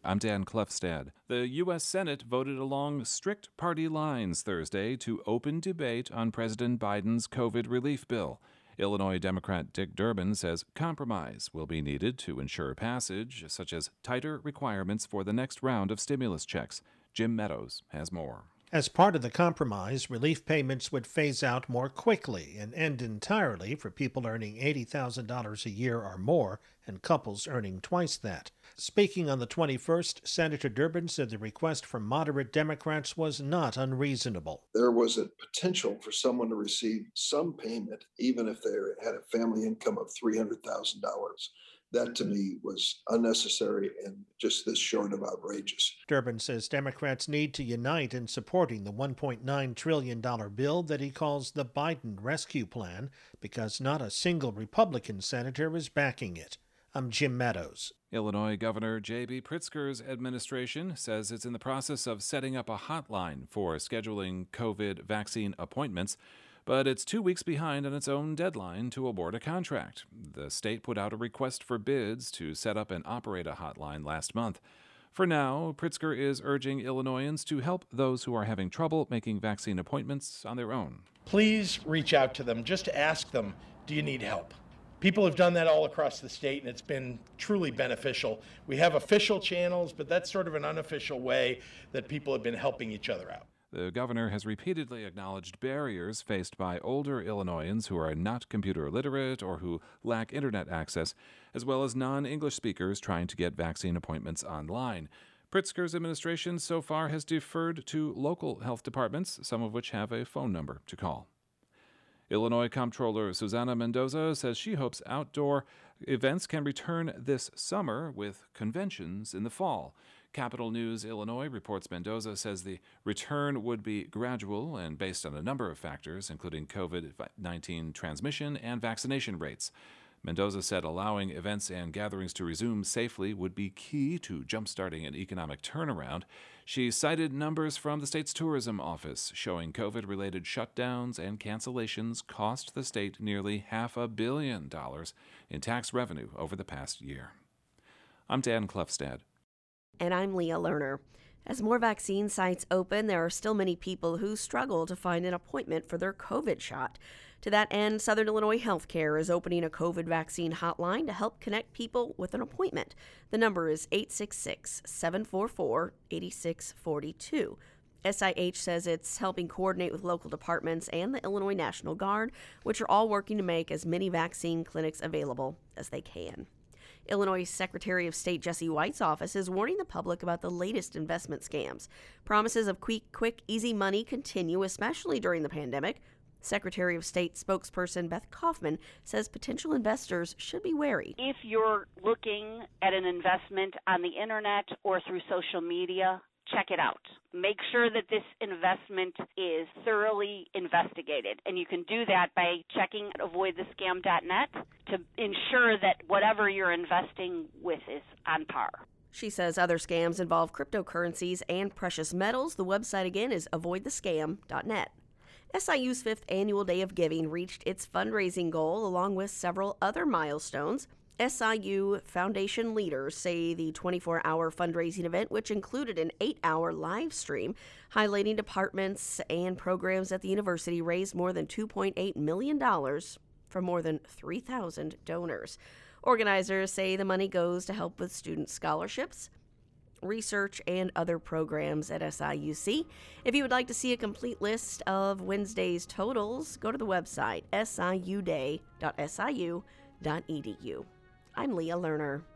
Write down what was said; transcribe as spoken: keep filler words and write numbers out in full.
I'm Dan Klefstad. The U S. Senate voted along strict party lines Thursday to open debate on President Biden's COVID relief bill. Illinois Democrat Dick Durbin says compromise will be needed to ensure passage, such as tighter requirements for the next round of stimulus checks. Jim Meadows has more. As part of the compromise, relief payments would phase out more quickly and end entirely for people earning eighty thousand dollars a year or more and couples earning twice that. Speaking on the twenty-first, Senator Durbin said the request from moderate Democrats was not unreasonable. There was a potential for someone to receive some payment, even if they had a family income of three hundred thousand dollars. That, to me, was unnecessary and just this short of outrageous. Durbin says Democrats need to unite in supporting the one point nine trillion dollars bill that he calls the Biden Rescue Plan, because not a single Republican senator is backing it. I'm Jim Meadows. Illinois Governor J B. Pritzker's administration says it's in the process of setting up a hotline for scheduling COVID vaccine appointments, but it's two weeks behind on its own deadline to award a contract. The state put out a request for bids to set up and operate a hotline last month. For now, Pritzker is urging Illinoisans to help those who are having trouble making vaccine appointments on their own. Please reach out to them just to ask them, do you need help? People have done that all across the state, and it's been truly beneficial. We have official channels, but that's sort of an unofficial way that people have been helping each other out. The governor has repeatedly acknowledged barriers faced by older Illinoisans who are not computer literate or who lack internet access, as well as non-English speakers trying to get vaccine appointments online. Pritzker's administration so far has deferred to local health departments, some of which have a phone number to call. Illinois Comptroller Susana Mendoza says she hopes outdoor events can return this summer with conventions in the fall. Capital News Illinois reports Mendoza says the return would be gradual and based on a number of factors, including COVID nineteen transmission and vaccination rates. Mendoza said allowing events and gatherings to resume safely would be key to jumpstarting an economic turnaround. She cited numbers from the state's tourism office showing COVID-related shutdowns and cancellations cost the state nearly half a billion dollars in tax revenue over the past year. I'm Dan Klefstad. And I'm Leah Lerner. As more vaccine sites open, there are still many people who struggle to find an appointment for their COVID shot. To that end, Southern Illinois Healthcare is opening a COVID vaccine hotline to help connect people with an appointment. The number is eight six six, seven four four, eight six four two. S I H says it's helping coordinate with local departments and the Illinois National Guard, which are all working to make as many vaccine clinics available as they can. Illinois Secretary of State Jesse White's office is warning the public about the latest investment scams. Promises of quick, quick, easy money continue, especially during the pandemic. Secretary of State spokesperson Beth Kaufman says potential investors should be wary. If you're looking at an investment on the internet or through social media, check it out. Make sure that this investment is thoroughly investigated. And you can do that by checking avoid the scam dot net to ensure that whatever you're investing with is on par. She says other scams involve cryptocurrencies and precious metals. The website again is avoid the scam dot net. S I U's fifth annual Day of Giving reached its fundraising goal along with several other milestones. S I U Foundation leaders say the twenty-four hour fundraising event, which included an eight hour live stream highlighting departments and programs at the university, raised more than two point eight million dollars from more than three thousand donors. Organizers say the money goes to help with student scholarships, research, and other programs at S I U C. If you would like to see a complete list of Wednesday's totals, go to the website s i u day dot s i u dot e d u. I'm Leah Lerner.